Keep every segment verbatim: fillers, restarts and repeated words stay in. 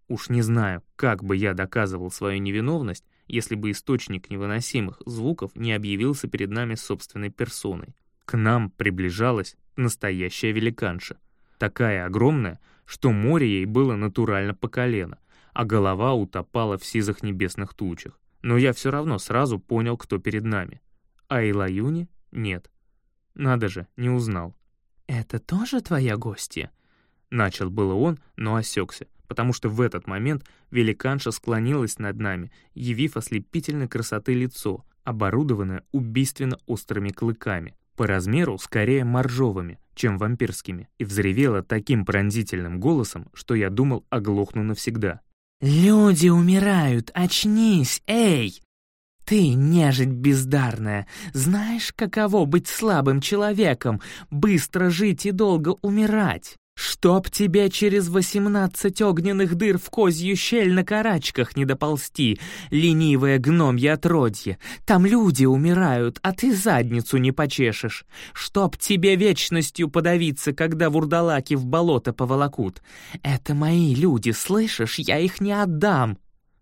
Уж не знаю, как бы я доказывал свою невиновность, если бы источник невыносимых звуков не объявился перед нами собственной персоной. К нам приближалась настоящая великанша. Такая огромная, что море ей было натурально по колено, а голова утопала в сизых небесных тучах. Но я все равно сразу понял, кто перед нами. А Илаюни — нет. Надо же, не узнал. «Это тоже твоя гостья?» Начал было он, но осекся, потому что в этот момент великанша склонилась над нами, явив ослепительной красоты лицо, оборудованное убийственно острыми клыками, по размеру скорее моржовыми, чем вампирскими, и взревела таким пронзительным голосом, что я думал, оглохну навсегда. «Люди умирают, очнись, эй! Ты, нежить бездарная, знаешь, каково быть слабым человеком, быстро жить и долго умирать? Чтоб тебе через восемнадцать огненных дыр в козью щель на карачках не доползти, ленивое гномье отродье. Там люди умирают, а ты задницу не почешешь. Чтоб тебе вечностью подавиться, когда вурдалаки в болото поволокут. Это мои люди, слышишь? Я их не отдам».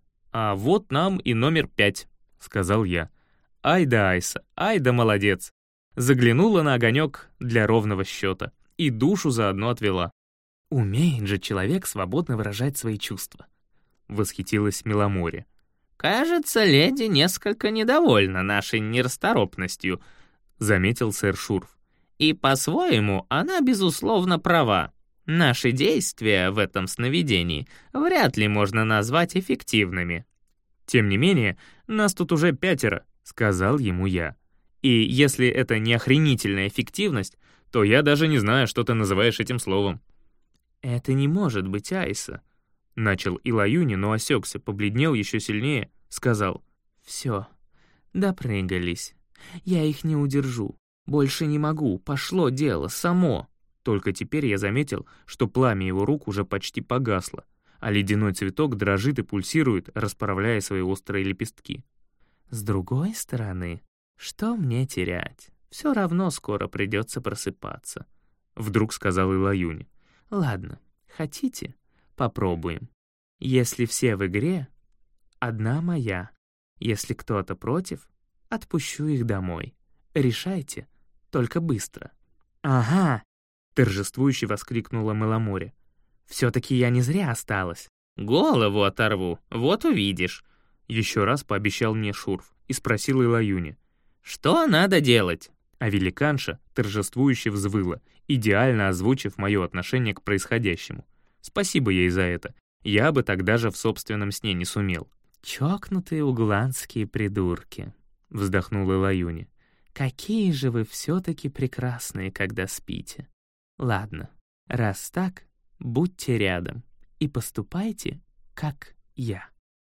«А вот нам и номер пять», — сказал я. «Ай да Айса, ай да молодец». Заглянула на огонек для ровного счета. И душу заодно отвела. «Умеет же человек свободно выражать свои чувства», — восхитилась Миломоре. «Кажется, леди несколько недовольна нашей нерасторопностью», — заметил сэр Шурф. «И по-своему она, безусловно, права. Наши действия в этом сновидении вряд ли можно назвать эффективными». «Тем не менее, нас тут уже пятеро», — сказал ему я. «И если это не охренительная эффективность, то я даже не знаю, что ты называешь этим словом». «Это не может быть Айса», — начал Илаюни, но осекся, побледнел еще сильнее, сказал. «Все, допрыгались. Я их не удержу. Больше не могу, пошло дело, само». Только теперь я заметил, что пламя его рук уже почти погасло, а ледяной цветок дрожит и пульсирует, расправляя свои острые лепестки. «С другой стороны, что мне терять? Все равно скоро придется просыпаться», — вдруг сказал Илаюни. «Ладно, хотите? Попробуем. Если все в игре, одна моя. Если кто-то против, отпущу их домой. Решайте, только быстро». «Ага!» — торжествующе воскликнула Меломоре. «Все-таки я не зря осталась». «Голову оторву, вот увидишь», — еще раз пообещал мне Шурф и спросил Илаюни. «Что надо делать?» А великанша торжествующе взвыла, идеально озвучив мое отношение к происходящему. Спасибо ей за это. Я бы тогда же в собственном сне не сумел. «Чокнутые угландские придурки», — вздохнула Илаюни. «Какие же вы все-таки прекрасные, когда спите. Ладно, раз так, будьте рядом и поступайте, как я».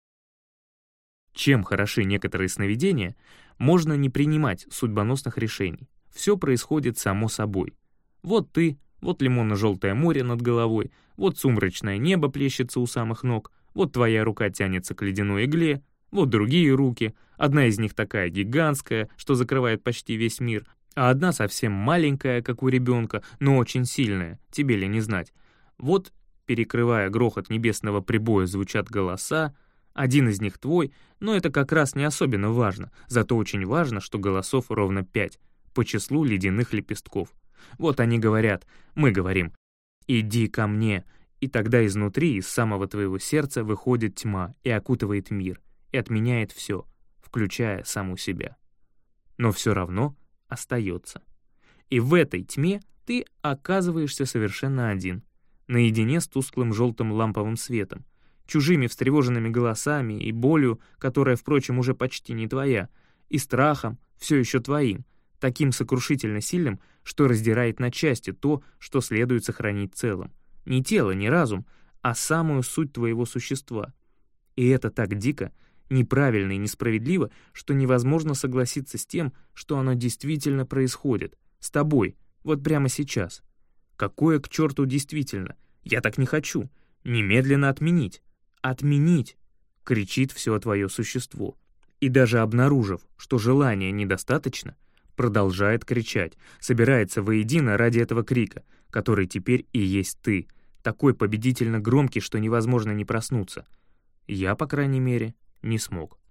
Чем хороши некоторые сновидения, можно не принимать судьбоносных решений. Все происходит само собой. Вот ты, вот лимонно-желтое море над головой, вот сумрачное небо плещется у самых ног, вот твоя рука тянется к ледяной игле, вот другие руки, одна из них такая гигантская, что закрывает почти весь мир, а одна совсем маленькая, как у ребенка, но очень сильная, тебе ли не знать. Вот, перекрывая грохот небесного прибоя, звучат голоса. Один из них твой, но это как раз не особенно важно, зато очень важно, что голосов ровно пять, по числу ледяных лепестков. Вот они говорят, мы говорим: «Иди ко мне», и тогда изнутри, из самого твоего сердца выходит тьма и окутывает мир, и отменяет все, включая саму себя. Но все равно остается. И в этой тьме ты оказываешься совершенно один, наедине с тусклым желтым ламповым светом, чужими встревоженными голосами и болью, которая, впрочем, уже почти не твоя, и страхом, все еще твоим, таким сокрушительно сильным, что раздирает на части то, что следует сохранить целым. Не тело, не разум, а самую суть твоего существа. И это так дико, неправильно и несправедливо, что невозможно согласиться с тем, что оно действительно происходит, с тобой, вот прямо сейчас. Какое к черту действительно? Я так не хочу. Немедленно отменить. «Отменить!» — кричит все твое существо. И даже обнаружив, что желания недостаточно, продолжает кричать, собирается воедино ради этого крика, который теперь и есть ты, такой победительно громкий, что невозможно не проснуться. Я, по крайней мере, не смог.